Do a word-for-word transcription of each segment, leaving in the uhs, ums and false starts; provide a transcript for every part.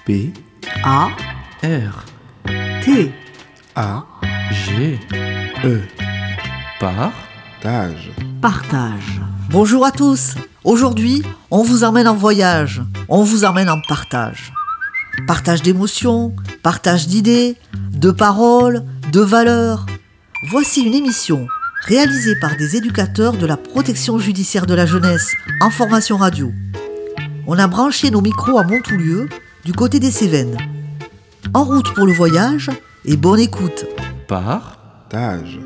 P A R T A G E Par Tage. Partage. Bonjour à tous. Aujourd'hui, on vous emmène en voyage. On vous emmène en partage. Partage d'émotions, partage d'idées, de paroles, de valeurs. Voici une émission réalisée par des éducateurs de la protection judiciaire de la jeunesse en formation radio. On a branché nos micros à Montoulieu, du côté des Cévennes. En route pour le voyage et bonne écoute. Par Tage.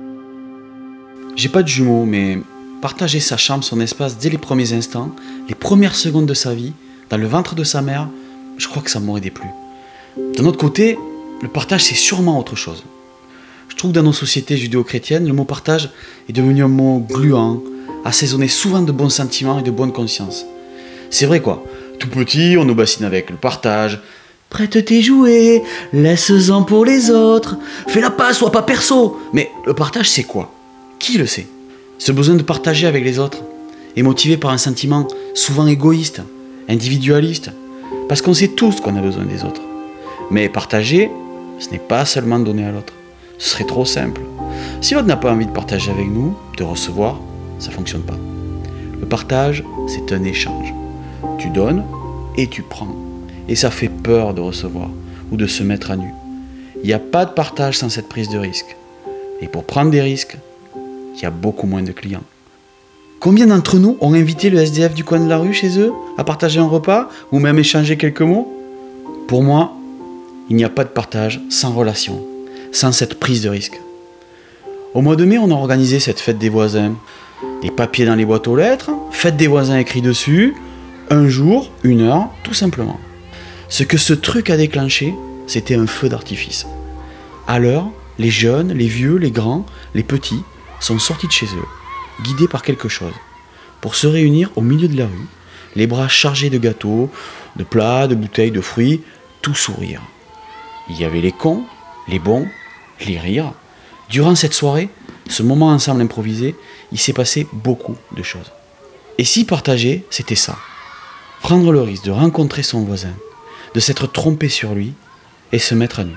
J'ai pas de jumeaux, mais partager sa chambre, son espace dès les premiers instants, les premières secondes de sa vie, dans le ventre de sa mère, je crois que ça m'aurait déplu. D'un autre côté, le partage c'est sûrement autre chose. Je trouve que dans nos sociétés judéo-chrétiennes, le mot partage est devenu un mot gluant, assaisonné souvent de bons sentiments et de bonne conscience. C'est vrai quoi, tout petit, on nous bassine avec le partage. Prête tes jouets, laisse-en pour les autres, fais la passe, sois pas perso. Mais le partage c'est quoi ? Qui le sait ? Ce besoin de partager avec les autres est motivé par un sentiment souvent égoïste, individualiste, parce qu'on sait tous qu'on a besoin des autres. Mais partager, ce n'est pas seulement donner à l'autre. Ce serait trop simple. Si l'autre n'a pas envie de partager avec nous, de recevoir, ça ne fonctionne pas. Le partage, c'est un échange. Tu donnes et tu prends. Et ça fait peur de recevoir ou de se mettre à nu. Il n'y a pas de partage sans cette prise de risque. Et pour prendre des risques, il y a beaucoup moins de clients. Combien d'entre nous ont invité le S D F du coin de la rue chez eux à partager un repas ou même échanger quelques mots ? Pour moi, il n'y a pas de partage sans relation, sans cette prise de risque. Au mois de mai, on a organisé cette fête des voisins. Des papiers dans les boîtes aux lettres, fête des voisins écrit dessus, un jour, une heure, tout simplement. Ce que ce truc a déclenché, c'était un feu d'artifice. À l'heure, les jeunes, les vieux, les grands, les petits sont sortis de chez eux, guidés par quelque chose, pour se réunir au milieu de la rue, les bras chargés de gâteaux, de plats, de bouteilles, de fruits, tout sourire. Il y avait les cons, les bons, les rires. Durant cette soirée, ce moment ensemble improvisé, il s'est passé beaucoup de choses. Et si partager, c'était ça, prendre le risque de rencontrer son voisin, de s'être trompé sur lui et se mettre à nu.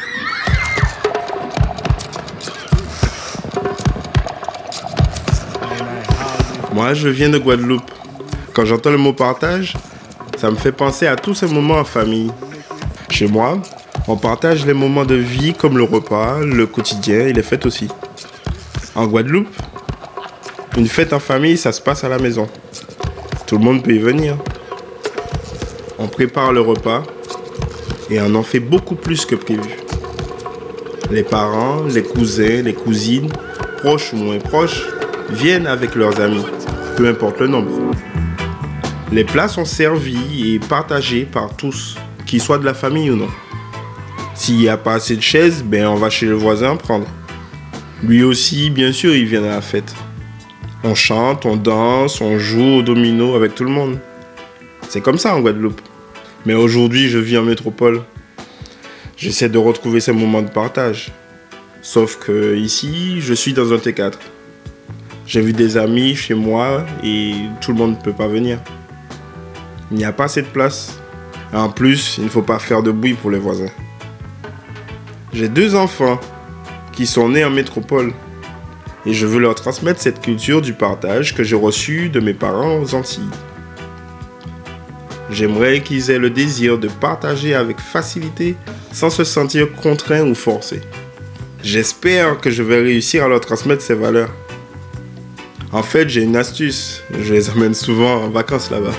Moi, je viens de Guadeloupe. Quand j'entends le mot partage, ça me fait penser à tous ces moments en famille. Chez moi, on partage les moments de vie comme le repas, le quotidien et les fêtes aussi. En Guadeloupe, une fête en famille, ça se passe à la maison. Tout le monde peut y venir. On prépare le repas et on en fait beaucoup plus que prévu. Les parents, les cousins, les cousines, proches ou moins proches, viennent avec leurs amis, peu importe le nombre. Les plats sont servis et partagés par tous, qu'ils soient de la famille ou non. S'il n'y a pas assez de chaises, ben on va chez le voisin prendre. Lui aussi, bien sûr, il vient à la fête. On chante, on danse, on joue au domino avec tout le monde. C'est comme ça en Guadeloupe. Mais aujourd'hui, je vis en métropole. J'essaie de retrouver ces moments de partage. Sauf que ici, je suis dans un T quatre. J'ai vu des amis chez moi et tout le monde ne peut pas venir. Il n'y a pas assez de place. Et en plus, il ne faut pas faire de bruit pour les voisins. J'ai deux enfants qui sont nés en métropole. Et je veux leur transmettre cette culture du partage que j'ai reçue de mes parents aux Antilles. J'aimerais qu'ils aient le désir de partager avec facilité sans se sentir contraints ou forcés. J'espère que je vais réussir à leur transmettre ces valeurs. En fait, j'ai une astuce. Je les emmène souvent en vacances là-bas.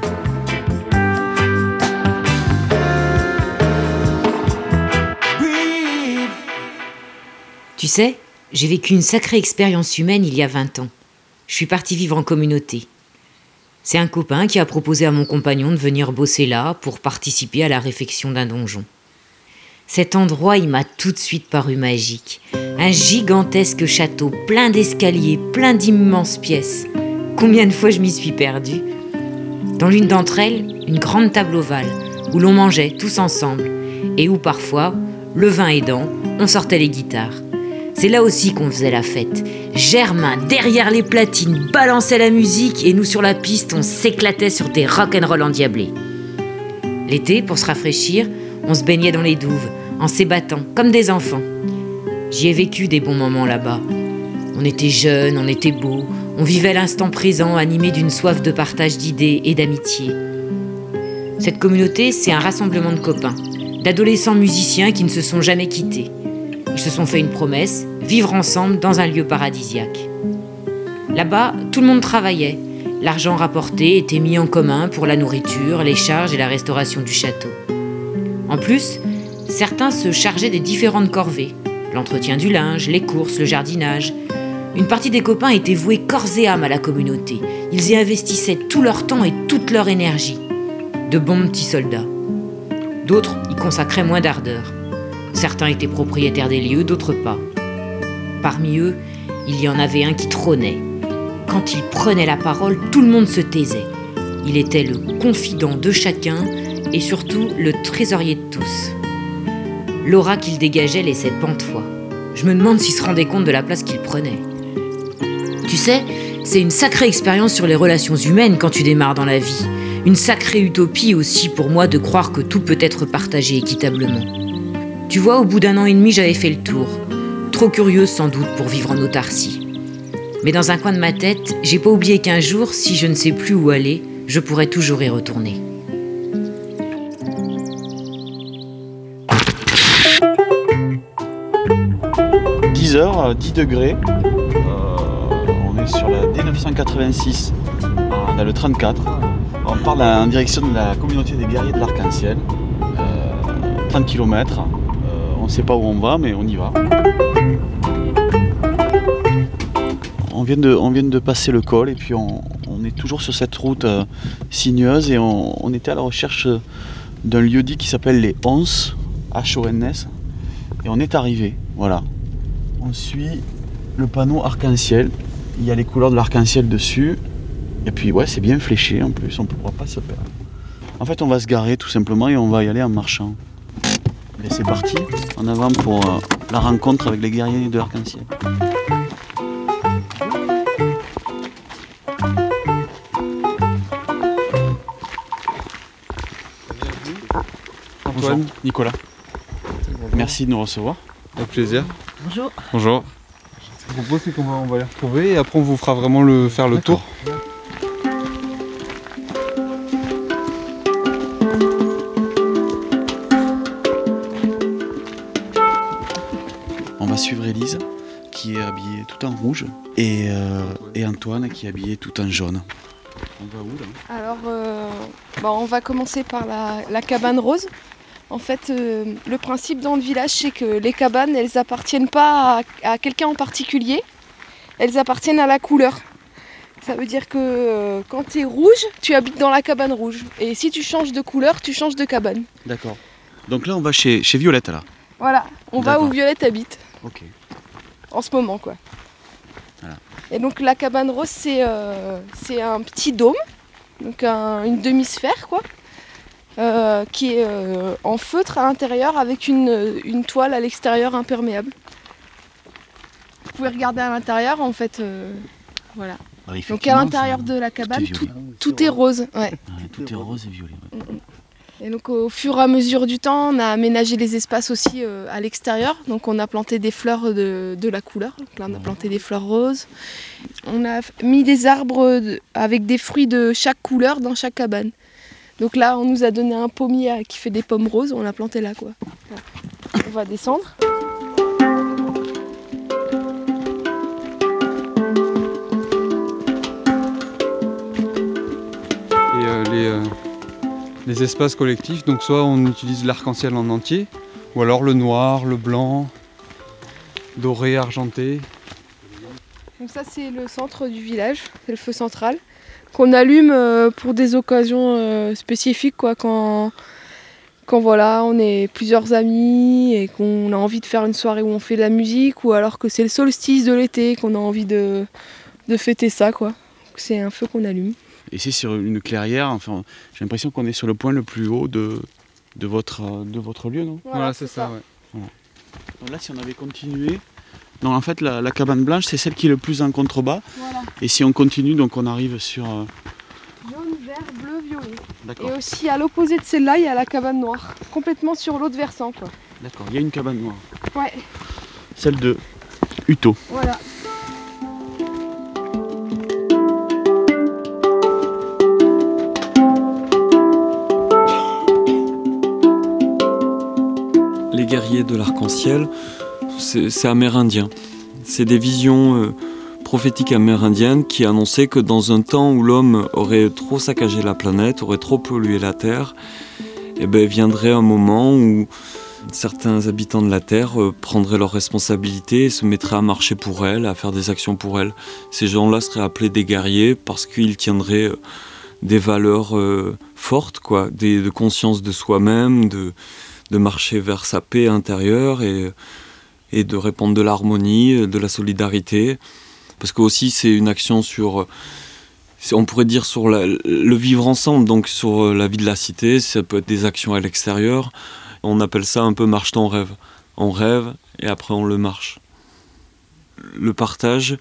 Tu sais, j'ai vécu une sacrée expérience humaine il y a vingt ans. Je suis partie vivre en communauté. C'est un copain qui a proposé à mon compagnon de venir bosser là pour participer à la réfection d'un donjon. Cet endroit, il m'a tout de suite paru magique. Un gigantesque château, plein d'escaliers, plein d'immenses pièces. Combien de fois je m'y suis perdue ? Dans l'une d'entre elles, une grande table ovale, où l'on mangeait tous ensemble, et où parfois, le vin aidant, on sortait les guitares. C'est là aussi qu'on faisait la fête. Germain, derrière les platines, balançait la musique et nous sur la piste, on s'éclatait sur des rock'n'roll endiablés. L'été, pour se rafraîchir, on se baignait dans les douves, en s'ébattant, comme des enfants. J'y ai vécu des bons moments là-bas. On était jeunes, on était beaux, on vivait l'instant présent, animé d'une soif de partage d'idées et d'amitié. Cette communauté, c'est un rassemblement de copains, d'adolescents musiciens qui ne se sont jamais quittés. Ils se sont fait une promesse, vivre ensemble dans un lieu paradisiaque. Là-bas, tout le monde travaillait. L'argent rapporté était mis en commun pour la nourriture, les charges et la restauration du château. En plus, certains se chargeaient des différentes corvées, l'entretien du linge, les courses, le jardinage. Une partie des copains étaient voués corps et âme à la communauté. Ils y investissaient tout leur temps et toute leur énergie. De bons petits soldats. D'autres y consacraient moins d'ardeur. Certains étaient propriétaires des lieux, d'autres pas. Parmi eux, il y en avait un qui trônait. Quand il prenait la parole, tout le monde se taisait. Il était le confident de chacun et surtout le trésorier de tous. L'aura qu'il dégageait laissait pantois. Je me demande s'il se rendait compte de la place qu'il prenait. Tu sais, c'est une sacrée expérience sur les relations humaines quand tu démarres dans la vie. Une sacrée utopie aussi pour moi de croire que tout peut être partagé équitablement. Tu vois, au bout d'un an et demi, j'avais fait le tour. Trop curieuse sans doute pour vivre en autarcie. Mais dans un coin de ma tête, j'ai pas oublié qu'un jour, si je ne sais plus où aller, je pourrais toujours y retourner. dix heures, dix degrés. Euh, on est sur la D neuf cent quatre-vingt-six, dans le trente-quatre. On part en direction de la communauté des guerriers de l'Arc-en-Ciel. Euh, trente kilomètres. Euh, on ne sait pas où on va, mais on y va. On vient de, on vient de passer le col et puis on, on est toujours sur cette route euh, sinueuse et on, on était à la recherche d'un lieu-dit qui s'appelle les Onces, H O N S, et on est arrivé, voilà. On suit le panneau arc-en-ciel, il y a les couleurs de l'arc-en-ciel dessus, et puis ouais, c'est bien fléché en plus, on ne pourra pas se perdre. En fait, on va se garer tout simplement et on va y aller en marchant. Et c'est parti, en avant pour euh, la rencontre avec les guerriers de l'arc-en-ciel. Antoine, Nicolas, merci de nous recevoir. Avec plaisir. Bonjour. Bonjour. Ce que je propose, c'est qu'on va, on va les retrouver et après on vous fera vraiment le, faire le tour. On va suivre Élise qui est habillée tout en rouge et, euh, et Antoine qui est habillé tout en jaune. On va où là ? Alors, euh, bah, on va commencer par la, la cabane rose. En fait, euh, le principe dans le village, c'est que les cabanes, elles appartiennent pas à, à quelqu'un en particulier, elles appartiennent à la couleur. Ça veut dire que euh, quand tu es rouge, tu habites dans la cabane rouge. Et si tu changes de couleur, tu changes de cabane. D'accord. Donc là, on va chez, chez Violette là. Voilà, on va où Violette habite. Ok. En ce moment, quoi. Voilà. Et donc la cabane rose, c'est euh, c'est un petit dôme, donc un, une demi-sphère, quoi. Euh, qui est euh, en feutre à l'intérieur avec une, une toile à l'extérieur imperméable. Vous pouvez regarder à l'intérieur en fait. Euh, voilà. Alors, donc à l'intérieur de la cabane, tout, tout est rose. Ouais. Ah, tout est rose et violet. Ouais. Et donc au fur et à mesure du temps, on a aménagé les espaces aussi euh, à l'extérieur. Donc on a planté des fleurs de, de la couleur. Donc là on a planté des fleurs roses. On a mis des arbres de, avec des fruits de chaque couleur dans chaque cabane. Donc là, on nous a donné un pommier qui fait des pommes roses, on l'a planté là, quoi. On va descendre. Et euh, les, euh, les espaces collectifs, donc soit on utilise l'arc-en-ciel en entier, ou alors le noir, le blanc, doré, argenté. Donc ça, c'est le centre du village, c'est le feu central, qu'on allume euh, pour des occasions euh, spécifiques, quoi, quand, quand voilà, on est plusieurs amis et qu'on a envie de faire une soirée où on fait de la musique, ou alors que c'est le solstice de l'été, qu'on a envie de, de fêter ça, quoi. C'est un feu qu'on allume. Et c'est sur une clairière, enfin, j'ai l'impression qu'on est sur le point le plus haut de, de, votre, de votre lieu, non ? Voilà, voilà c'est ça, ça. Ouais. Voilà. Donc là, si on avait continué... Non, en fait, la, la cabane blanche, c'est celle qui est le plus en contrebas. Voilà. Et si on continue, donc on arrive sur... Euh... Jaune, vert, bleu, violet. D'accord. Et aussi à l'opposé de celle-là, il y a la cabane noire, complètement sur l'autre versant, quoi. D'accord, il y a une cabane noire. Ouais, Celle de Uto. voilà. Les guerriers de l'arc-en-ciel, c'est, c'est amérindien. C'est des visions euh, prophétiques amérindiennes qui annonçaient que dans un temps où l'homme aurait trop saccagé la planète, aurait trop pollué la Terre, eh ben, viendrait un moment où certains habitants de la Terre euh, prendraient leurs responsabilités et se mettraient à marcher pour elle, à faire des actions pour elle. Ces gens-là seraient appelés des guerriers parce qu'ils tiendraient euh, des valeurs euh, fortes, quoi, des, de conscience de soi-même, de... de marcher vers sa paix intérieure et, et de répandre de l'harmonie, de la solidarité. Parce que aussi c'est une action sur, on pourrait dire sur la, le vivre ensemble, donc sur la vie de la cité, ça peut être des actions à l'extérieur. On appelle ça un peu marche ton rêve. On rêve et après on le marche. Le partage,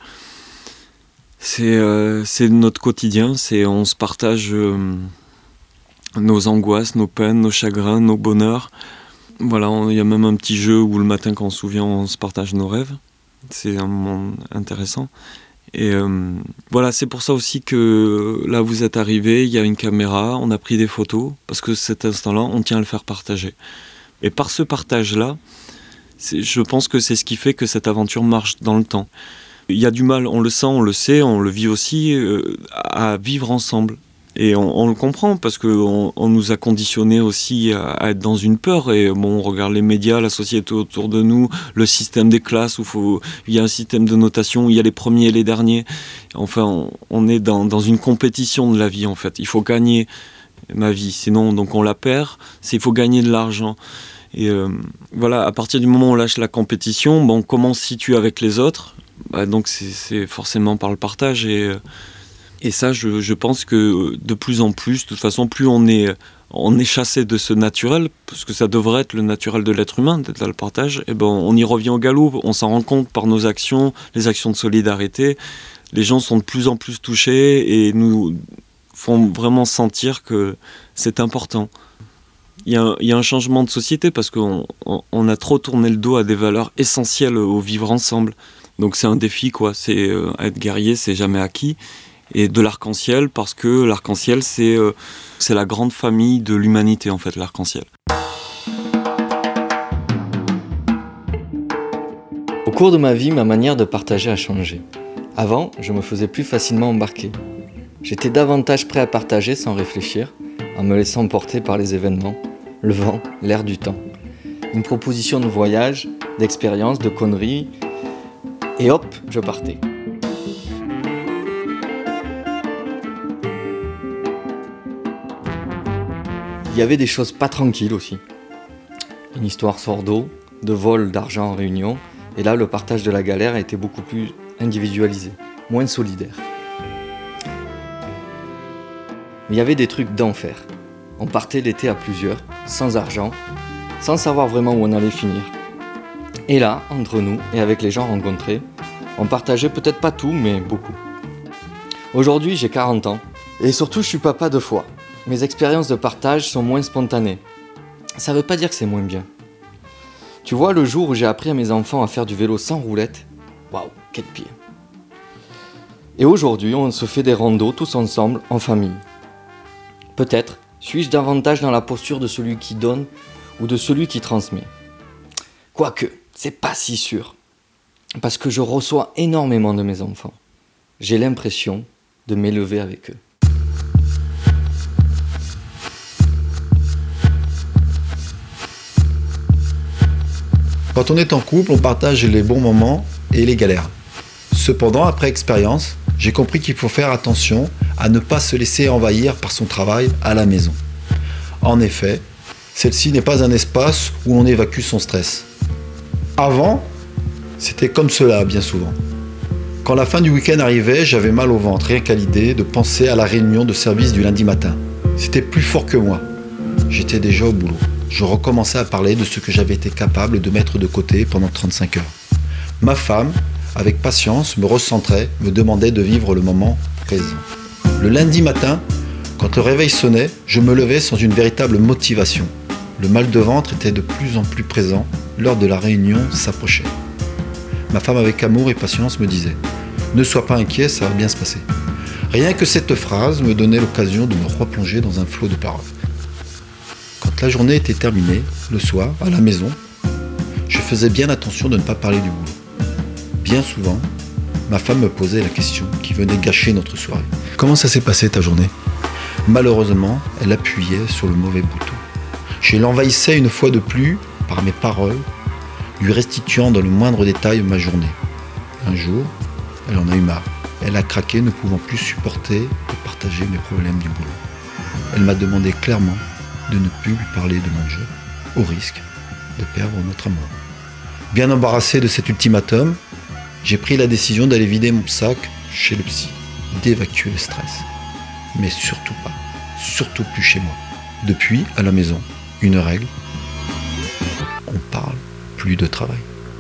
c'est, euh, c'est notre quotidien, c'est, on se partage... Euh, nos angoisses, nos peines, nos chagrins, nos bonheurs. Voilà, il y a même un petit jeu où le matin quand on se souvient, on se partage nos rêves. C'est un moment intéressant. Et euh, voilà, c'est pour ça aussi que là vous êtes arrivés, il y a une caméra, on a pris des photos, parce que cet instant-là, on tient à le faire partager. Et par ce partage-là, c'est, je pense que c'est ce qui fait que cette aventure marche dans le temps. Il y a du mal, on le sent, on le sait, on le vit aussi, euh, à vivre ensemble. Et on, on le comprend parce qu'on on nous a conditionnés aussi à, à être dans une peur. Et bon, on regarde les médias, la société autour de nous, le système des classes où faut, il y a un système de notation où il y a les premiers et les derniers. Enfin, on, on est dans, dans une compétition de la vie en fait. Il faut gagner ma vie, sinon donc on la perd. C'est il faut gagner de l'argent. Et euh, voilà, à partir du moment où on lâche la compétition, bon, comment on se situe avec les autres ? Bah, donc c'est, c'est forcément par le partage et euh, Et ça, je, je pense que de plus en plus, de toute façon, plus on est, on est chassé de ce naturel, parce que ça devrait être le naturel de l'être humain, d'être dans le partage, et ben on y revient au galop, on s'en rend compte par nos actions, les actions de solidarité. Les gens sont de plus en plus touchés et nous font vraiment sentir que c'est important. Il y a, il y a un changement de société parce qu'on on, on a trop tourné le dos à des valeurs essentielles au vivre ensemble. Donc c'est un défi, quoi. C'est, euh, être guerrier, c'est jamais acquis. Et de l'arc-en-ciel, parce que l'arc-en-ciel, c'est, euh, c'est la grande famille de l'humanité, en fait, l'arc-en-ciel. Au cours de ma vie, ma manière de partager a changé. Avant, je me faisais plus facilement embarquer. J'étais davantage prêt à partager sans réfléchir, en me laissant porter par les événements, le vent, l'air du temps. Une proposition de voyage, d'expérience, de conneries, et hop, je partais. Il y avait des choses pas tranquilles aussi. Une histoire sort d'eau, de vol d'argent en réunion, et là le partage de la galère était beaucoup plus individualisé, moins solidaire. Mais il y avait des trucs d'enfer. On partait l'été à plusieurs, sans argent, sans savoir vraiment où on allait finir. Et là, entre nous et avec les gens rencontrés, on partageait peut-être pas tout, mais beaucoup. Aujourd'hui, j'ai quarante ans, et surtout je suis papa deux fois. Mes expériences de partage sont moins spontanées. Ça veut pas dire que c'est moins bien. Tu vois, le jour où j'ai appris à mes enfants à faire du vélo sans roulette, waouh, quel pied. Et aujourd'hui, on se fait des randos tous ensemble, en famille. Peut-être suis-je davantage dans la posture de celui qui donne ou de celui qui transmet. Quoique, c'est pas si sûr. Parce que je reçois énormément de mes enfants. J'ai l'impression de m'élever avec eux. Quand on est en couple, on partage les bons moments et les galères. Cependant, après expérience, j'ai compris qu'il faut faire attention à ne pas se laisser envahir par son travail à la maison. En effet, celle-ci n'est pas un espace où on évacue son stress. Avant, c'était comme cela bien souvent. Quand la fin du week-end arrivait, j'avais mal au ventre, rien qu'à l'idée de penser à la réunion de service du lundi matin. C'était plus fort que moi. J'étais déjà au boulot. Je recommençais à parler de ce que j'avais été capable de mettre de côté pendant trente-cinq heures. Ma femme, avec patience, me recentrait, me demandait de vivre le moment présent. Le lundi matin, Quand le réveil sonnait, je me levais sans une véritable motivation. Le mal de ventre était de plus en plus présent, l'heure de la réunion s'approchait. Ma femme avec amour et patience me disait « Ne sois pas inquiet, ça va bien se passer ». Rien que cette phrase me donnait l'occasion de me replonger dans un flot de paroles. Quand la journée était terminée, le soir, à la maison, je faisais bien attention de ne pas parler du boulot. Bien souvent, ma femme me posait la question qui venait gâcher notre soirée. « Comment ça s'est passé ta journée ?» Malheureusement, elle appuyait sur le mauvais bouton. Je l'envahissais une fois de plus par mes paroles, lui restituant dans le moindre détail ma journée. Un jour, elle en a eu marre. Elle a craqué, ne pouvant plus supporter de partager mes problèmes du boulot. Elle m'a demandé clairement de ne plus lui parler de mon jeu, au risque de perdre notre amour. Bien embarrassé de cet ultimatum, j'ai pris la décision d'aller vider mon sac chez le psy, d'évacuer le stress. Mais surtout pas, surtout plus chez moi. Depuis, à la maison, une règle, on parle plus de travail.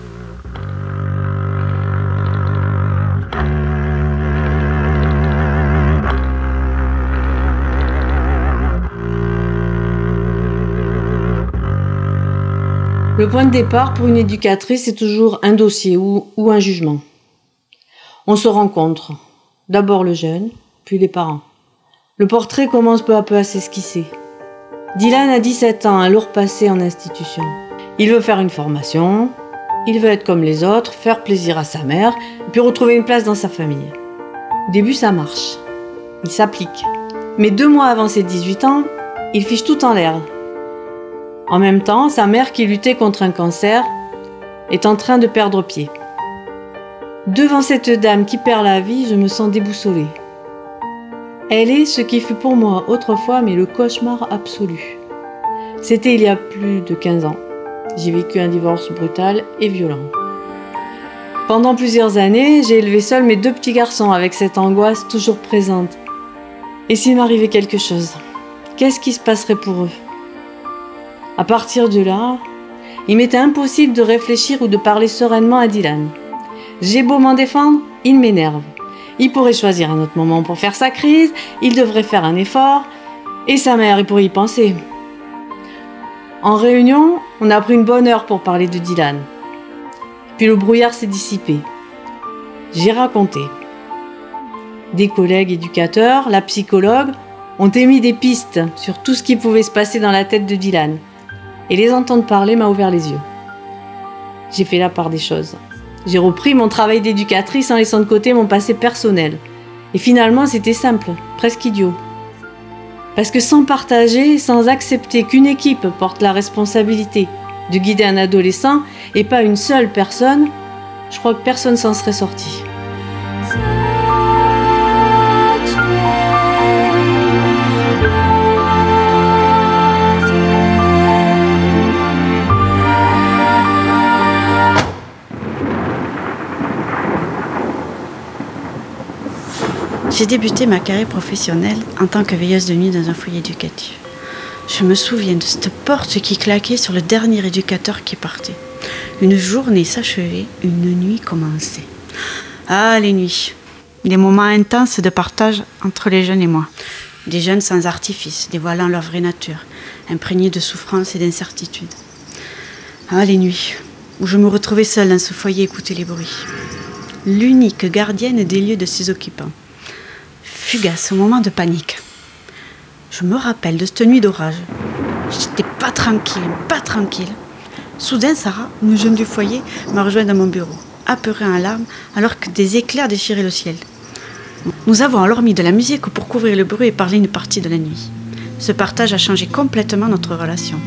Le point de départ pour une éducatrice, c'est toujours un dossier ou, ou un jugement. On se rencontre, d'abord le jeune, puis les parents. Le portrait commence peu à peu à s'esquisser. Dylan a dix-sept ans, un lourd passé en institution. Il veut faire une formation, il veut être comme les autres, faire plaisir à sa mère, puis retrouver une place dans sa famille. Au début, ça marche. Il s'applique. Mais deux mois avant ses dix-huit ans, il fiche tout en l'air. En même temps, sa mère, qui luttait contre un cancer, est en train de perdre pied. Devant cette dame qui perd la vie, je me sens déboussolée. Elle est ce qui fut pour moi autrefois, mais le cauchemar absolu. C'était il y a plus de quinze ans. J'ai vécu un divorce brutal et violent. Pendant plusieurs années, j'ai élevé seule mes deux petits garçons avec cette angoisse toujours présente. Et s'il m'arrivait quelque chose, qu'est-ce qui se passerait pour eux ? À partir de là, il m'était impossible de réfléchir ou de parler sereinement à Dylan. J'ai beau m'en défendre, il m'énerve. Il pourrait choisir un autre moment pour faire sa crise, il devrait faire un effort, et sa mère, il pourrait y penser. En réunion, on a pris une bonne heure pour parler de Dylan. Puis le brouillard s'est dissipé. J'ai raconté. Des collègues éducateurs, la psychologue, ont émis des pistes sur tout ce qui pouvait se passer dans la tête de Dylan. Et les entendre parler m'a ouvert les yeux. J'ai fait la part des choses. J'ai repris mon travail d'éducatrice en laissant de côté mon passé personnel. Et finalement, c'était simple, presque idiot. Parce que sans partager, sans accepter qu'une équipe porte la responsabilité de guider un adolescent et pas une seule personne, je crois que personne s'en serait sorti. J'ai débuté ma carrière professionnelle en tant que veilleuse de nuit dans un foyer éducatif. Je me souviens de cette porte qui claquait sur le dernier éducateur qui partait. Une journée s'achevait, une nuit commençait. Ah, les nuits. Des moments intenses de partage entre les jeunes et moi. Des jeunes sans artifice, dévoilant leur vraie nature, imprégnés de souffrance et d'incertitude. Ah, les nuits, où je me retrouvais seule dans ce foyer écouter les bruits. L'unique gardienne des lieux de ses occupants. Fugace au moment de panique. Je me rappelle de cette nuit d'orage. J'étais pas tranquille, pas tranquille. Soudain, Sarah, une jeune du foyer, m'a rejoint dans mon bureau, apeurée en larmes, alors que des éclairs déchiraient le ciel. Nous avons alors mis de la musique pour couvrir le bruit et parler une partie de la nuit. Ce partage a changé complètement notre relation.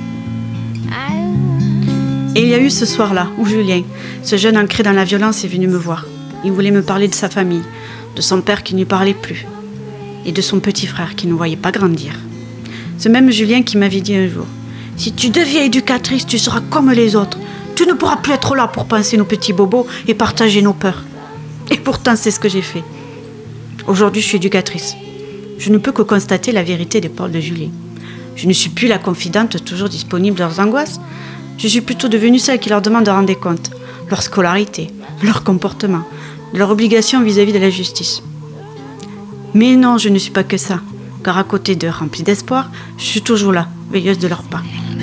Et il y a eu ce soir-là, où Julien, ce jeune ancré dans la violence, est venu me voir. Il voulait me parler de sa famille, de son père qui ne lui parlait plus, et de son petit frère qui ne voyait pas grandir. Ce même Julien qui m'avait dit un jour « Si tu deviens éducatrice, tu seras comme les autres. Tu ne pourras plus être là pour penser nos petits bobos et partager nos peurs. » Et pourtant, c'est ce que j'ai fait. Aujourd'hui, je suis éducatrice. Je ne peux que constater la vérité des paroles de Julien. Je ne suis plus la confidente toujours disponible de leurs angoisses. Je suis plutôt devenue celle qui leur demande de rendre compte, leur scolarité, leur comportement, de leur obligation vis-à-vis de la justice. Mais non, je ne suis pas que ça. regard à côté d'eux rempli d'espoir, je suis toujours là, veilleuse de leur pas.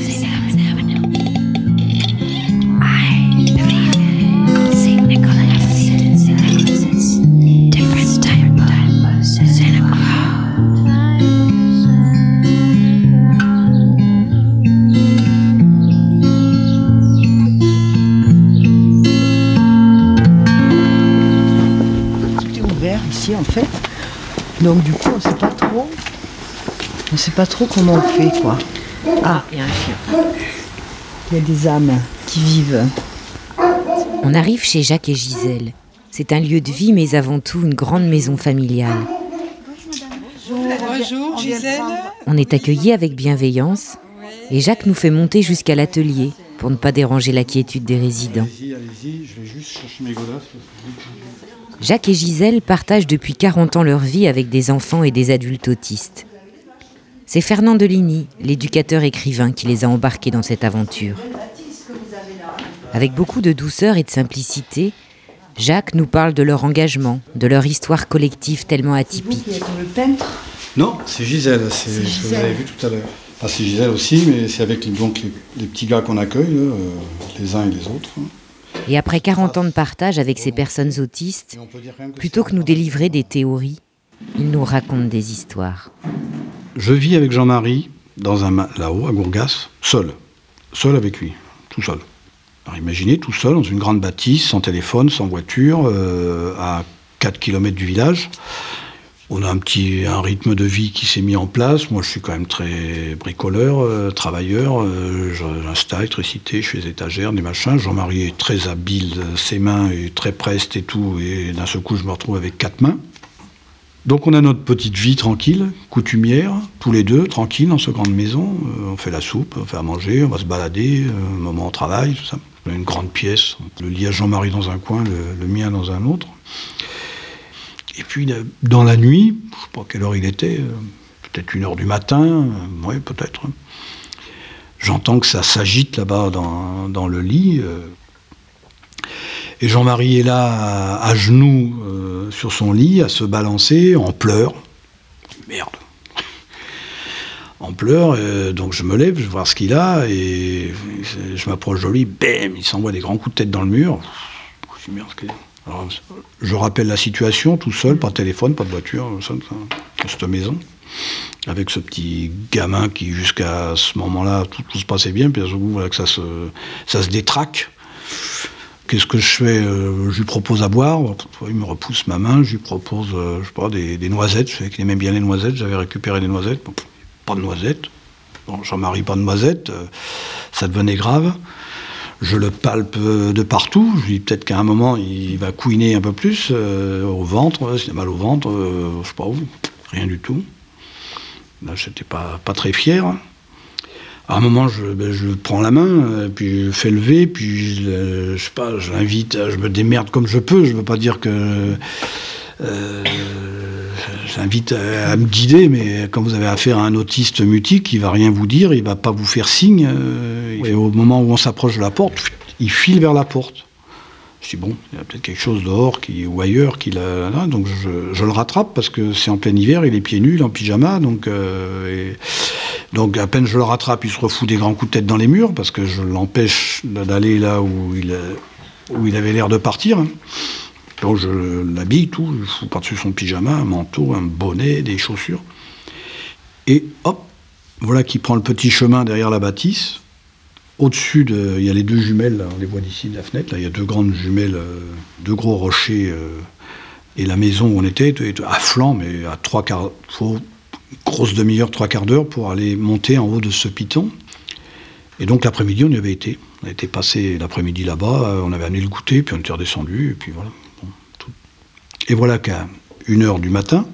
Ici en fait, donc du coup on sait pas trop, on sait pas trop comment on fait quoi. Ah, il y a un chien. Il y a des âmes qui vivent. On arrive chez Jacques et Gisèle. C'est un lieu de vie mais avant tout une grande maison familiale. Bonjour Gisèle. On est accueillis avec bienveillance et Jacques nous fait monter jusqu'à l'atelier pour ne pas déranger la quiétude des résidents. Allez-y, allez-y, je vais juste chercher mes godasses. Jacques et Gisèle partagent depuis quarante ans leur vie avec des enfants et des adultes autistes. C'est Fernand Deligny, l'éducateur écrivain, qui les a embarqués dans cette aventure. Avec beaucoup de douceur et de simplicité, Jacques nous parle de leur engagement, de leur histoire collective tellement atypique. C'est vous qui êtes le peintre ? Non, c'est Gisèle, c'est ce que vous avez vu tout à l'heure. Enfin, c'est Gisèle aussi, mais c'est avec donc, les, les petits gars qu'on accueille, là, euh, les uns et les autres. Et après quarante ans de partage avec ces personnes autistes, plutôt que nous délivrer des théories, ils nous racontent des histoires. Je vis avec Jean-Marie dans un ma- là-haut, à Gourgas, seul. Seul avec lui, tout seul. Alors imaginez, tout seul, dans une grande bâtisse, sans téléphone, sans voiture, euh, à quatre kilomètres du village. On a un petit un rythme de vie qui s'est mis en place. Moi, je suis quand même très bricoleur, euh, travailleur. Euh, j'installe, électricité, je fais des étagères, des machins. Jean-Marie est très habile, ses mains, est très preste et tout. Et d'un seul coup, je me retrouve avec quatre mains. Donc, on a notre petite vie tranquille, coutumière, tous les deux, tranquille, dans cette grande maison. Euh, on fait la soupe, on fait à manger, on va se balader, euh, un moment au travail, tout ça. On a une grande pièce, le lit à Jean-Marie dans un coin, le, le mien dans un autre. Et puis, dans la nuit, je ne sais pas quelle heure il était, peut-être une heure du matin, euh, oui, peut-être. J'entends que ça s'agite là-bas dans, dans le lit. Euh, et Jean-Marie est là, à, à genoux, euh, sur son lit, à se balancer, en pleurs. Merde. En pleurs, euh, donc je me lève, je vais voir ce qu'il a, et je m'approche de lui, bam, il s'envoie des grands coups de tête dans le mur. Je dis, merde, ce qu'il est. Alors, je rappelle la situation, tout seul, pas de téléphone, pas de voiture, ça, ça, dans cette maison, avec ce petit gamin qui, jusqu'à ce moment-là, tout, tout se passait bien, puis à ce bout, voilà, que ça se, ça se détraque. Qu'est-ce que je fais ? Je lui propose à boire, il me repousse ma main, je lui propose, je sais pas, des, des noisettes, je sais qu'il aimait bien les noisettes, j'avais récupéré des noisettes, bon, pas de noisettes, bon, Jean-Marie, pas de noisettes, ça devenait grave. Je le palpe de partout. Je dis peut-être qu'à un moment, il va couiner un peu plus euh, au ventre. S'il a mal au ventre, euh, je sais pas où. Rien du tout. Là, j'étais pas, pas très fier. À un moment, je, ben, je prends la main, puis je fais lever, puis je, je sais pas, je l'invite, je me démerde comme je peux. Je veux pas dire que... Euh, j'invite à, à me guider, mais quand vous avez affaire à un autiste mutique, il va rien vous dire, il va pas vous faire signe. Euh, et au moment où on s'approche de la porte, il file vers la porte. Je dis bon, il y a peut-être quelque chose dehors qui, ou ailleurs qui l'a. Là, donc je, je le rattrape parce que c'est en plein hiver, il est pieds nus, il est en pyjama, donc euh, et, donc à peine je le rattrape, il se refout des grands coups de tête dans les murs parce que je l'empêche d'aller là où il, où il avait l'air de partir. Donc je l'habille, tout, je fous par-dessus son pyjama, un manteau, un bonnet, des chaussures. Et hop, voilà qu'il prend le petit chemin derrière la bâtisse. Au-dessus, de, il y a les deux jumelles, là, on les voit d'ici de la fenêtre, là, il y a deux grandes jumelles, euh, deux gros rochers. Euh, et la maison où on était était à flanc, mais à trois quarts, faut une grosse demi-heure, trois quarts d'heure pour aller monter en haut de ce piton. Et donc l'après-midi, on y avait été. On a été passé l'après-midi là-bas, on avait amené le goûter, puis on était redescendu, et puis voilà. Et voilà qu'à une heure du matin,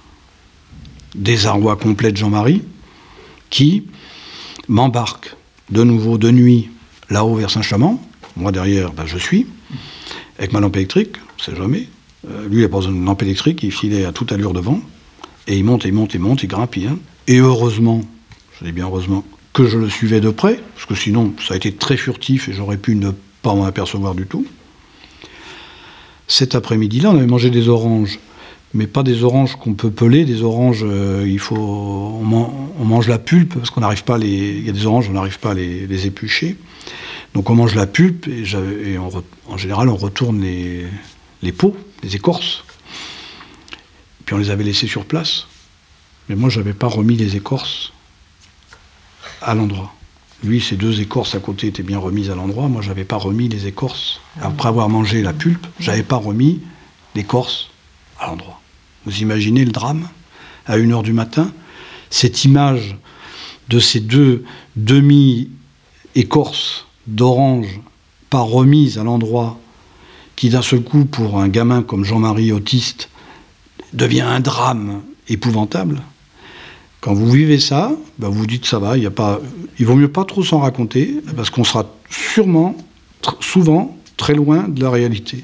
désarroi complet de Jean-Marie, qui m'embarque de nouveau de nuit là-haut vers Saint-Chamond. Moi derrière, ben, je suis, avec ma lampe électrique, on ne sait jamais. Euh, lui, il n'a pas besoin d'une lampe électrique, il filait à toute allure devant. Et il monte, il monte, il monte, il grimpe, il... Et heureusement, je dis bien heureusement, que je le suivais de près, parce que sinon, ça a été très furtif et j'aurais pu ne pas m'en apercevoir du tout. Cet après-midi-là, on avait mangé des oranges mais pas des oranges qu'on peut peler. Des oranges, euh, il faut, on, man, on mange la pulpe parce qu'on n'arrive pas à les. Il y a des oranges, on n'arrive pas à les, les éplucher. Donc on mange la pulpe et, et on, en général on retourne les, les peaux, les écorces. Puis on les avait laissées sur place. Mais moi j'avais pas remis les écorces à l'endroit. Lui, ses deux écorces à côté étaient bien remises à l'endroit. Moi, j'avais pas remis les écorces. Après avoir mangé la pulpe, j'avais pas remis l'écorce à l'endroit. Vous imaginez le drame? À une heure du matin, cette image de ces deux demi-écorces d'orange pas remises à l'endroit, qui d'un seul coup, pour un gamin comme Jean-Marie autiste, devient un drame épouvantable. Quand vous vivez ça, ben vous dites ça va, il y a pas, il vaut mieux pas trop s'en raconter, parce qu'on sera sûrement, tr- souvent, très loin de la réalité.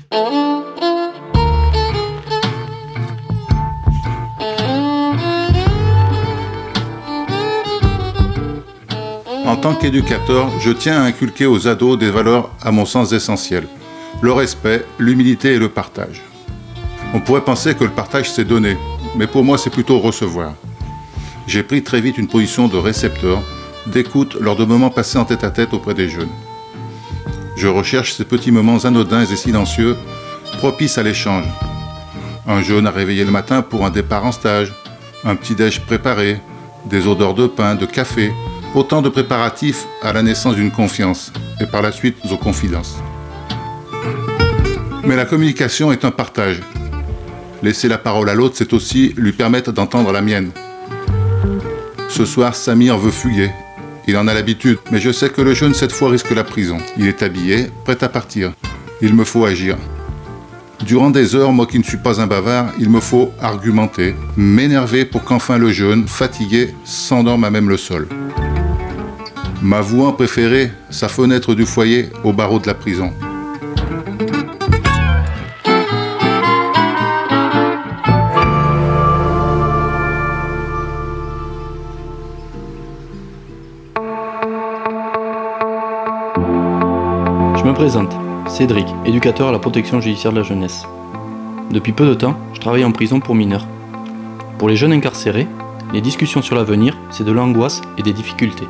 En tant qu'éducateur, je tiens à inculquer aux ados des valeurs à mon sens essentielles. Le respect, l'humilité et le partage. On pourrait penser que le partage c'est donner, mais pour moi c'est plutôt recevoir. J'ai pris très vite une position de récepteur, d'écoute lors de moments passés en tête-à-tête auprès des jeunes. Je recherche ces petits moments anodins et silencieux, propices à l'échange. Un jeune à réveiller le matin pour un départ en stage, un petit-déj préparé, des odeurs de pain, de café, autant de préparatifs à la naissance d'une confiance et par la suite aux confidences. Mais la communication est un partage. Laisser la parole à l'autre, c'est aussi lui permettre d'entendre la mienne. Ce soir, Samir veut fuguer. Il en a l'habitude, mais je sais que le jeune cette fois risque la prison. Il est habillé, prêt à partir. Il me faut agir. Durant des heures, moi qui ne suis pas un bavard, il me faut argumenter, m'énerver pour qu'enfin le jeune, fatigué, s'endorme à même le sol. M'avouant préférer sa fenêtre du foyer au barreau de la prison. Je me présente, Cédric, éducateur à la protection judiciaire de la jeunesse. Depuis peu de temps, je travaille en prison pour mineurs. Pour les jeunes incarcérés, les discussions sur l'avenir, c'est de l'angoisse et des difficultés.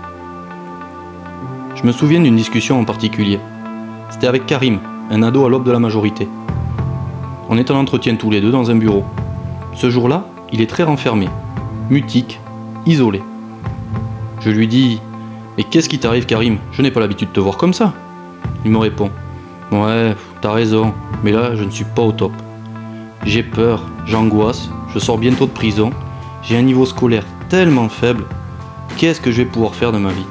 Je me souviens d'une discussion en particulier. C'était avec Karim, un ado à l'aube de la majorité. On est en entretien tous les deux dans un bureau. Ce jour-là, il est très renfermé, mutique, isolé. Je lui dis « Mais qu'est-ce qui t'arrive, Karim? Je n'ai pas l'habitude de te voir comme ça. » Il me répond « Ouais, t'as raison, mais là, je ne suis pas au top. J'ai peur, j'angoisse, je sors bientôt de prison, j'ai un niveau scolaire tellement faible, qu'est-ce que je vais pouvoir faire de ma vie ?»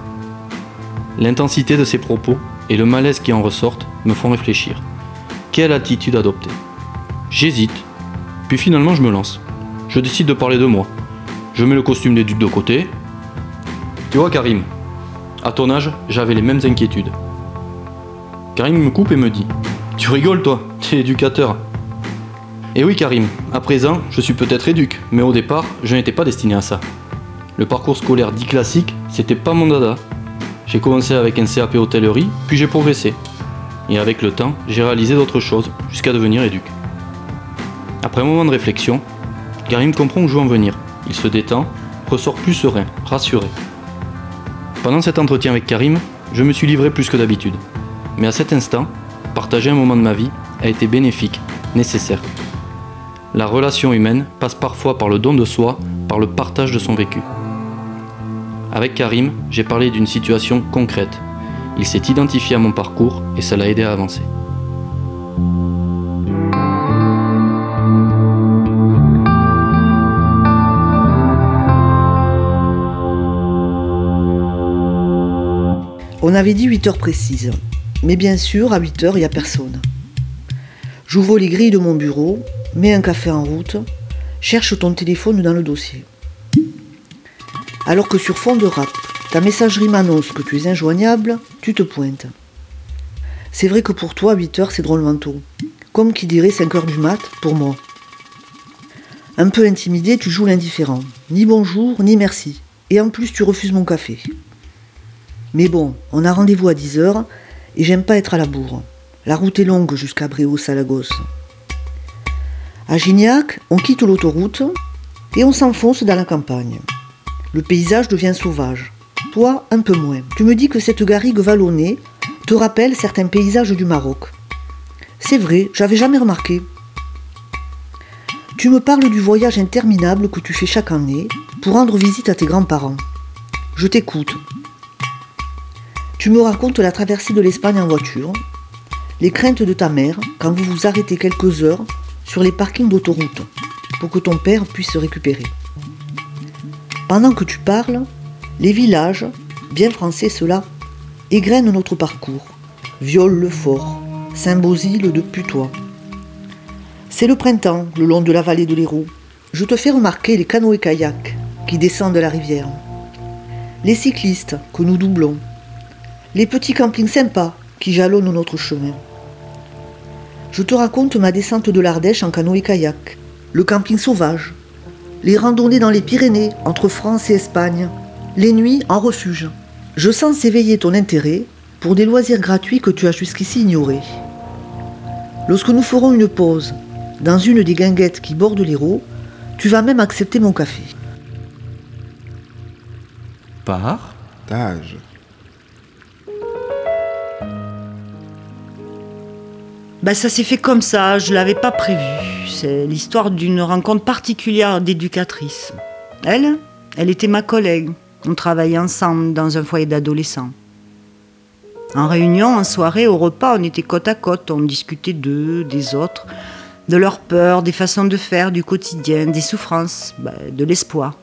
L'intensité de ses propos et le malaise qui en ressortent me font réfléchir. Quelle attitude adopter? J'hésite, puis finalement je me lance. Je décide de parler de moi. Je mets le costume d'éduc de côté. Tu vois Karim, à ton âge, j'avais les mêmes inquiétudes. Karim me coupe et me dit « Tu rigoles toi, t'es éducateur !» Et oui Karim, à présent, je suis peut-être éduc, mais au départ, je n'étais pas destiné à ça. Le parcours scolaire dit classique, c'était pas mon dada. J'ai commencé avec un C A P hôtellerie, puis j'ai progressé. Et avec le temps, j'ai réalisé d'autres choses, jusqu'à devenir éduc. Après un moment de réflexion, Karim comprend où je veux en venir. Il se détend, ressort plus serein, rassuré. Pendant cet entretien avec Karim, je me suis livré plus que d'habitude. Mais à cet instant, partager un moment de ma vie a été bénéfique, nécessaire. La relation humaine passe parfois par le don de soi, par le partage de son vécu. Avec Karim, j'ai parlé d'une situation concrète. Il s'est identifié à mon parcours et ça l'a aidé à avancer. On avait dit huit heures précises. Mais bien sûr, à huit heures, il n'y a personne. J'ouvre les grilles de mon bureau, mets un café en route, cherche ton téléphone dans le dossier. Alors que sur fond de rap, ta messagerie m'annonce que tu es injoignable, tu te pointes. C'est vrai que pour toi, huit heures, c'est drôlement tôt. Comme qui dirait cinq heures du mat, pour moi. Un peu intimidé, tu joues l'indifférent. Ni bonjour, ni merci. Et en plus, tu refuses mon café. Mais bon, on a rendez-vous à dix heures, et j'aime pas être à la bourre. La route est longue jusqu'à Bréau-Salagos. À Gignac, on quitte l'autoroute et on s'enfonce dans la campagne. Le paysage devient sauvage. Toi, un peu moins. Tu me dis que cette garrigue vallonnée te rappelle certains paysages du Maroc. C'est vrai, j'avais jamais remarqué. Tu me parles du voyage interminable que tu fais chaque année pour rendre visite à tes grands-parents. Je t'écoute. Tu me racontes la traversée de l'Espagne en voiture, les craintes de ta mère quand vous vous arrêtez quelques heures sur les parkings d'autoroute pour que ton père puisse se récupérer. Pendant que tu parles, les villages, bien français ceux-là, égrènent notre parcours, Viol-le-Fort, Saint-Bosile de Putois. C'est le printemps, le long de la vallée de l'Hérault. Je te fais remarquer les canoës-kayaks qui descendent la rivière, les cyclistes que nous doublons, les petits campings sympas qui jalonnent notre chemin. Je te raconte ma descente de l'Ardèche en canoë-kayak, le camping sauvage, les randonnées dans les Pyrénées entre France et Espagne, les nuits en refuge. Je sens éveiller ton intérêt pour des loisirs gratuits que tu as jusqu'ici ignorés. Lorsque nous ferons une pause dans une des guinguettes qui bordent l'Hérault, tu vas même accepter mon café. Partage. Ben ça s'est fait comme ça, je l'avais pas prévu. C'est l'histoire d'une rencontre particulière d'éducatrice. Elle, elle était ma collègue. On travaillait ensemble dans un foyer d'adolescents. En réunion, en soirée, au repas, on était côte à côte. On discutait d'eux, des autres, de leurs peurs, des façons de faire, du quotidien, des souffrances, ben, de l'espoir.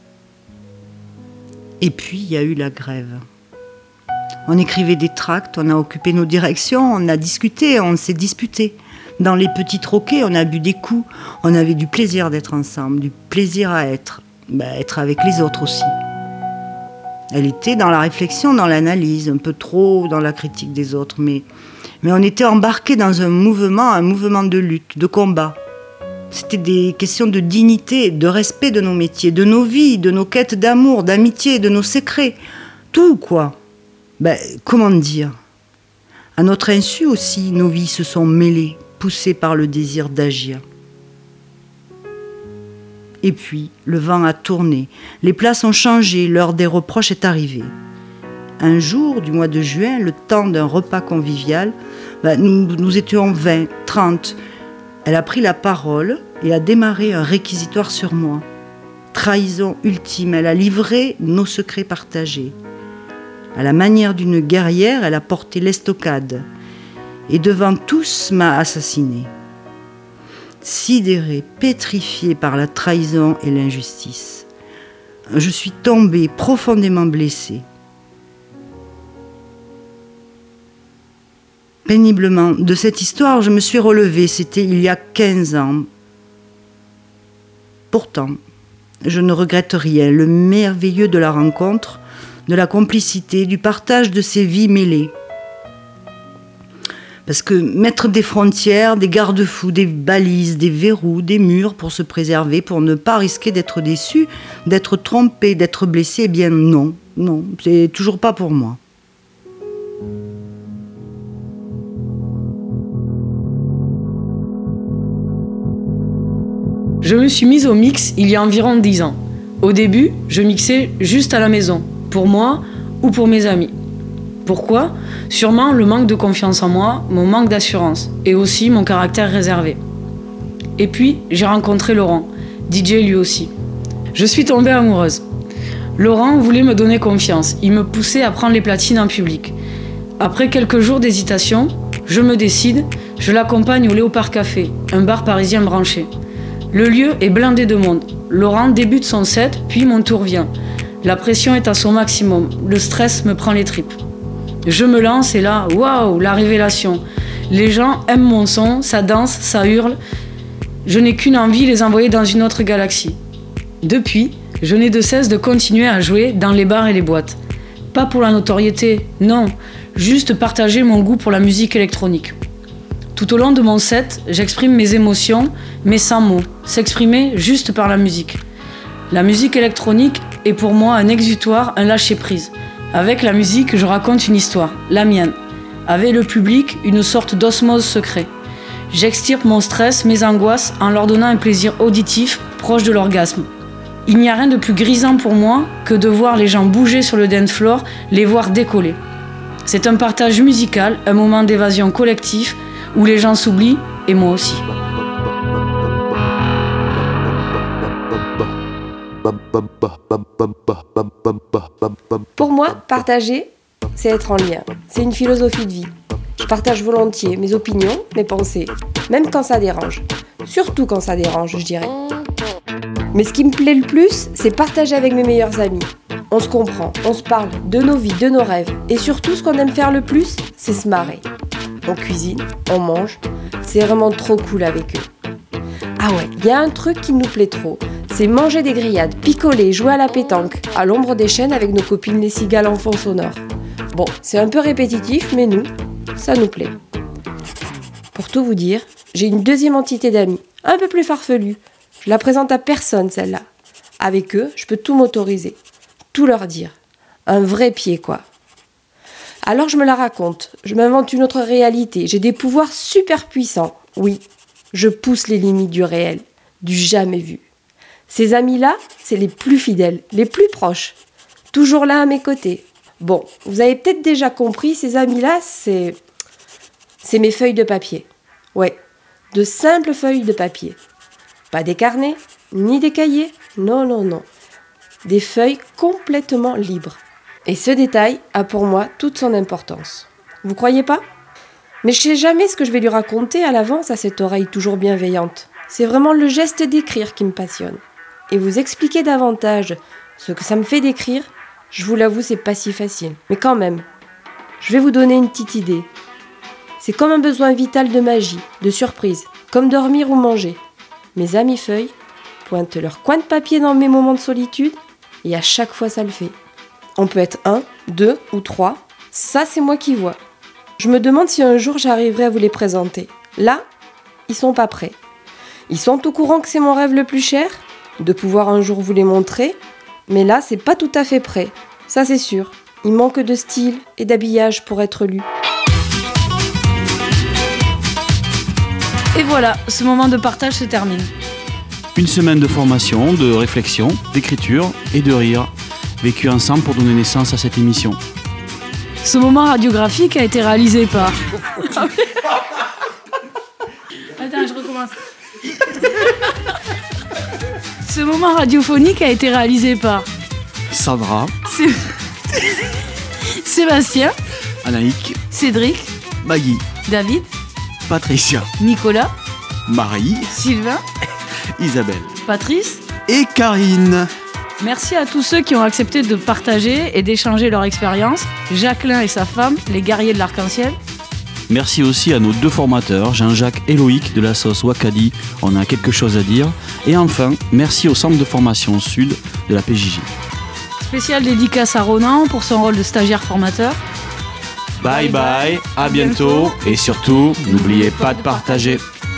Et puis, il y a eu la grève. On écrivait des tracts, on a occupé nos directions, on a discuté, on s'est disputé. Dans les petits troquets, on a bu des coups. On avait du plaisir d'être ensemble, du plaisir à être. Ben, être avec les autres aussi. Elle était dans la réflexion, dans l'analyse, un peu trop dans la critique des autres. Mais, mais on était embarqués dans un mouvement, un mouvement de lutte, de combat. C'était des questions de dignité, de respect de nos métiers, de nos vies, de nos quêtes d'amour, d'amitié, de nos secrets. Tout, quoi. Ben, comment dire ? À notre insu aussi, nos vies se sont mêlées, poussées par le désir d'agir. Et puis, le vent a tourné, les places ont changé, l'heure des reproches est arrivée. Un jour du mois de juin, le temps d'un repas convivial, ben, nous, nous étions vingt, trente. Elle a pris la parole et a démarré un réquisitoire sur moi. Trahison ultime, elle a livré nos secrets partagés. À la manière d'une guerrière, elle a porté l'estocade et devant tous m'a assassiné. Sidérée, pétrifiée par la trahison et l'injustice, je suis tombée profondément blessée. Péniblement, de cette histoire, je me suis relevée, c'était il y a quinze ans. Pourtant, je ne regrette rien, le merveilleux de la rencontre, de la complicité, du partage de ces vies mêlées. Parce que mettre des frontières, des garde-fous, des balises, des verrous, des murs pour se préserver, pour ne pas risquer d'être déçu, d'être trompé, d'être blessé, eh bien non, non, c'est toujours pas pour moi. Je me suis mise au mix il y a environ dix ans. Au début, je mixais juste à la maison, pour moi ou pour mes amis. Pourquoi ? Sûrement le manque de confiance en moi, mon manque d'assurance et aussi mon caractère réservé. Et puis, j'ai rencontré Laurent, D J lui aussi. Je suis tombée amoureuse. Laurent voulait me donner confiance, il me poussait à prendre les platines en public. Après quelques jours d'hésitation, je me décide, je l'accompagne au Léopard Café, un bar parisien branché. Le lieu est blindé de monde. Laurent débute son set, puis mon tour vient. La pression est à son maximum, le stress me prend les tripes. Je me lance et là, waouh, la révélation. Les gens aiment mon son, ça danse, ça hurle. Je n'ai qu'une envie, les envoyer dans une autre galaxie. Depuis, je n'ai de cesse de continuer à jouer dans les bars et les boîtes. Pas pour la notoriété, non, juste partager mon goût pour la musique électronique. Tout au long de mon set, j'exprime mes émotions, mais sans mots, s'exprimer juste par la musique. La musique électronique est pour moi un exutoire, un lâcher-prise. Avec la musique, je raconte une histoire, la mienne. Avec le public, une sorte d'osmose secret. J'extirpe mon stress, mes angoisses, en leur donnant un plaisir auditif proche de l'orgasme. Il n'y a rien de plus grisant pour moi que de voir les gens bouger sur le dance floor, les voir décoller. C'est un partage musical, un moment d'évasion collectif où les gens s'oublient, et moi aussi. Pour moi, partager, c'est être en lien. C'est une philosophie de vie. Je partage volontiers mes opinions, mes pensées, même quand ça dérange. Surtout quand ça dérange, je dirais. Mais ce qui me plaît le plus, c'est partager avec mes meilleurs amis. On se comprend, on se parle de nos vies, de nos rêves. Et surtout, ce qu'on aime faire le plus, c'est se marrer. On cuisine, on mange. C'est vraiment trop cool avec eux. Ah ouais, il y a un truc qui nous plaît trop. C'est manger des grillades, picoler, jouer à la pétanque, à l'ombre des chênes avec nos copines les cigales en fond sonore. Bon, c'est un peu répétitif, mais nous, ça nous plaît. Pour tout vous dire, j'ai une deuxième entité d'amis, un peu plus farfelue. Je la présente à personne, celle-là. Avec eux, je peux tout m'autoriser, tout leur dire. Un vrai pied, quoi. Alors je me la raconte, je m'invente une autre réalité, j'ai des pouvoirs super puissants. Oui, je pousse les limites du réel, du jamais vu. Ces amis-là, c'est les plus fidèles, les plus proches, toujours là à mes côtés. Bon, vous avez peut-être déjà compris, ces amis-là, c'est... c'est mes feuilles de papier. Ouais, de simples feuilles de papier. Pas des carnets, ni des cahiers, non, non, non. Des feuilles complètement libres. Et ce détail a pour moi toute son importance. Vous croyez pas ? Mais je sais jamais ce que je vais lui raconter à l'avance à cette oreille toujours bienveillante. C'est vraiment le geste d'écrire qui me passionne. Et vous expliquer davantage ce que ça me fait d'écrire, je vous l'avoue, c'est pas si facile. Mais quand même, je vais vous donner une petite idée. C'est comme un besoin vital de magie, de surprise, comme dormir ou manger. Mes amis feuilles pointent leur coin de papier dans mes moments de solitude et à chaque fois ça le fait. On peut être un, deux ou trois, ça c'est moi qui vois. Je me demande si un jour j'arriverai à vous les présenter. Là, ils sont pas prêts. Ils sont au courant que c'est mon rêve le plus cher, de pouvoir un jour vous les montrer, mais là c'est pas tout à fait prêt, ça c'est sûr. Il manque de style et d'habillage pour être lu. Et voilà, ce moment de partage se termine. Une semaine de formation, de réflexion, d'écriture et de rire, vécu ensemble pour donner naissance à cette émission. Ce moment radiographique a été réalisé par... Attends, je recommence. Ce moment radiophonique a été réalisé par... Sandra, Sé- Sébastien, Anaïk, Cédric, Maggie, David, Patricia, Nicolas, Marie, Sylvain, Isabelle Patrice et Karine. Merci à tous ceux qui ont accepté de partager et d'échanger leur expérience. Jacqueline et sa femme, les guerriers de l'arc-en-ciel. Merci aussi à nos deux formateurs, Jean-Jacques et Loïc de la sauce Wakadi, on a quelque chose à dire. Et enfin, merci au centre de formation Sud de la P J J. Spécial dédicace à Ronan pour son rôle de stagiaire formateur. Bye bye, à bientôt et surtout, n'oubliez pas de partager.